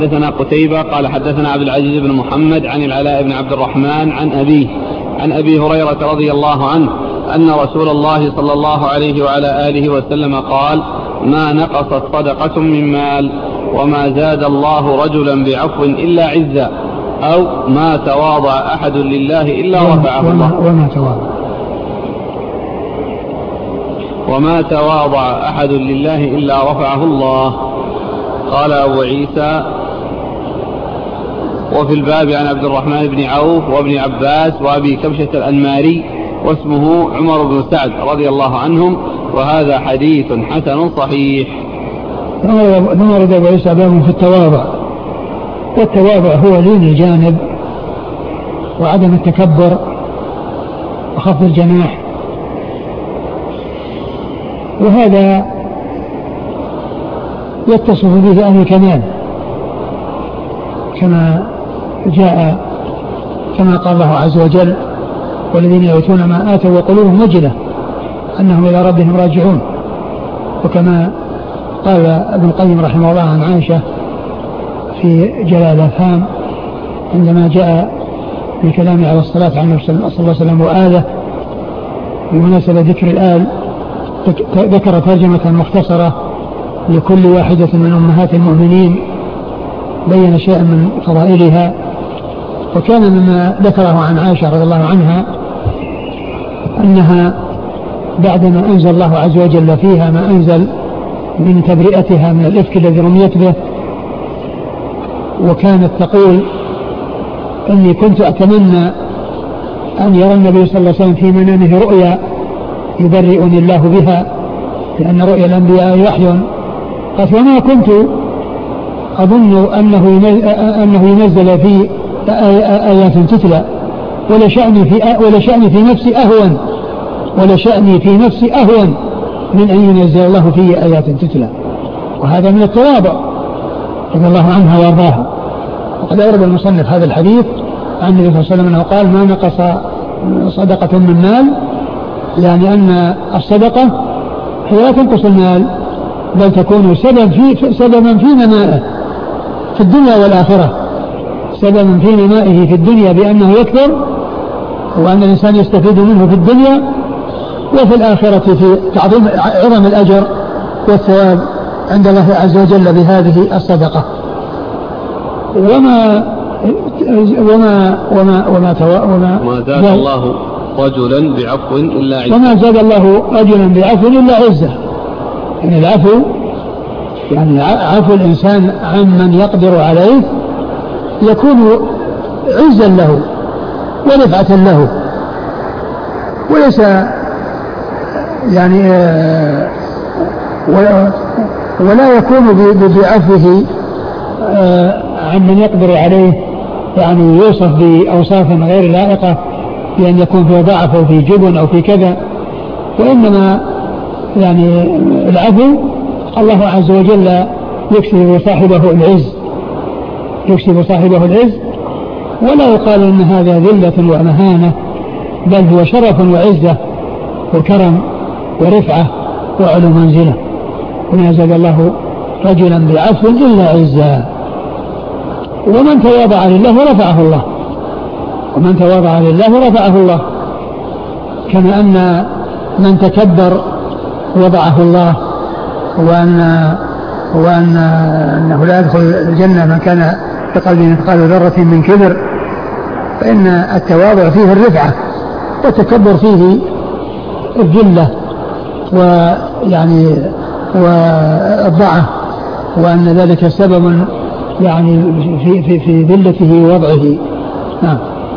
حدثنا قتيبة قال حدثنا عبد العزيز بن محمد عن العلاء بن عبد الرحمن عن أبي هريرة رضي الله عنه أن رسول الله صلى الله عليه وعلى آله وسلم قال: ما نقصت صدقة من مال وما زاد الله رجلا بعفو إلا عزا، أو ما تواضع أحد لله إلا رفعه الله. وما تواضع أحد لله إلا رفعه الله. قال أبو عيسى: وفي الباب عن عبد الرحمن بن عوف وابن عباس وأبي كبشة الأنماري واسمه عمر بن سعد رضي الله عنهم، وهذا حديث حسن صحيح. ثم ورد أبو عيسى باب في التواضع، والتواضع هو لين الجانب وعدم التكبر وخفض الجناح، وهذا يتصف به أهل الكمال كما قال الله عز وجل: والذين يؤتون ما آتوا وقلوبهم وجلة أنهم إلى ربهم راجعون. وكما قال ابن القيم رحمه الله عن عائشة في جلال الأفهام عندما جاء بكلامه على الصلاة عن النبي صلى الله عليه وسلم وآله بمناسبة ذكر الآل، ذكر ترجمة مختصرة لكل واحدة من أمهات المؤمنين، بين شيئا من فضائلها. وكان مما ذكره عن عائشة رضي الله عنها أنها بعدما أنزل الله عز وجل فيها ما أنزل من تبرئتها من الإفك الذي رميت به، وكانت تقول: إني كنت أتمنى أن يرى النبي صلى الله عليه وسلم في منامه رؤيا يبرئني الله بها، لأن رؤيا الأنبياء وحي. قالت: وما كنت أظن أنه ينزل في آيات تتلى، ولا شأني في نفسي أهون من أن ينزل الله في آيات تتلى. وهذا من التواضع رضي الله عنها وارضاها. وقد أورد المصنف هذا الحديث عن النبي صلى الله عليه وسلم أنه قال: ما نقص صدقة من مال، يعني أن الصدقة هي لا تنقص المال، بل تكون سببا في نمائه في الدنيا والآخرة، سببا في نمائه في الدنيا بأنه يكثر، وأن الإنسان يستفيد منه في الدنيا، وفي الآخرة في تعظيم عظم الأجر والثواب عند الله عز وجل بهذه الصدقة. وما زاد الله رجلا بعفو إلا عزة. وما زاد الله رجلا بعفو إلا عزة. يعني العفو يعني عفو الإنسان عمن يقدر عليه يكون عزا له ورفعة له، وليس يعني ولا يكون بعفوه عمن يقدر عليه يعني يوصف بأوصاف غير لائقة، بأن يكون في ضعف أو في جبن أو في كذا. وإنما يعني العفو الله عز وجل يكسب صاحبه العز، ولا يقال إن هذا ذلة ومهانة، بل هو شرف وعزة وكرم ورفعة وعلو منزلة. وما زاد الله رجلا بعفو إلا عزا. ومن تواضع لله رفعه الله، كما أن من تكبر وضعه الله، وأنه لا يدخل الجنة من كان في قلبه مثقال ذرة من كبر. فإن التواضع فيه الرفعة، والتكبر فيه الذلة ويعني والضعف، وأن ذلك سبب يعني في ذلته ووضعه. نعم.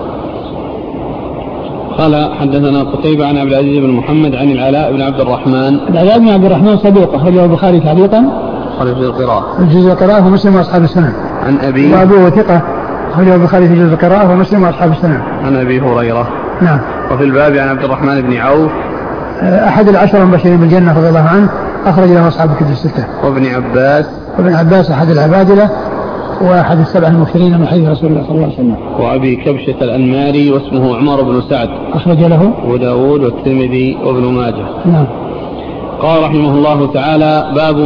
قال: حدثنا قتيبة عن عبد العزيز بن محمد عن العلاء بن عبد الرحمن. العلاء بن عبد الرحمن صدوق، أخرجه البخاري تعليقا، جزء القراءة ومسلم وأصحاب السنن. عن أبي وأبوه ثقة، أخرجه البخاري في جزء القراءة ومسلم وأصحاب السنن. عن أبي هريرة. نعم. وفي الباب عن عبد الرحمن بن عوف أحد العشر المبشرين بالجنة رضي الله عنه، أخرج له أصحاب الكتب الستة. وابن عباس أحد العبادلة وأحد السبع المكثرين من حديث رسول الله صلى الله عليه وسلم. وأبي كبشة الأنماري واسمه عمر بن سعد، أخرج له أبو داود والترمذي وابن ماجه. نعم. قال رحمه الله تعالى: باب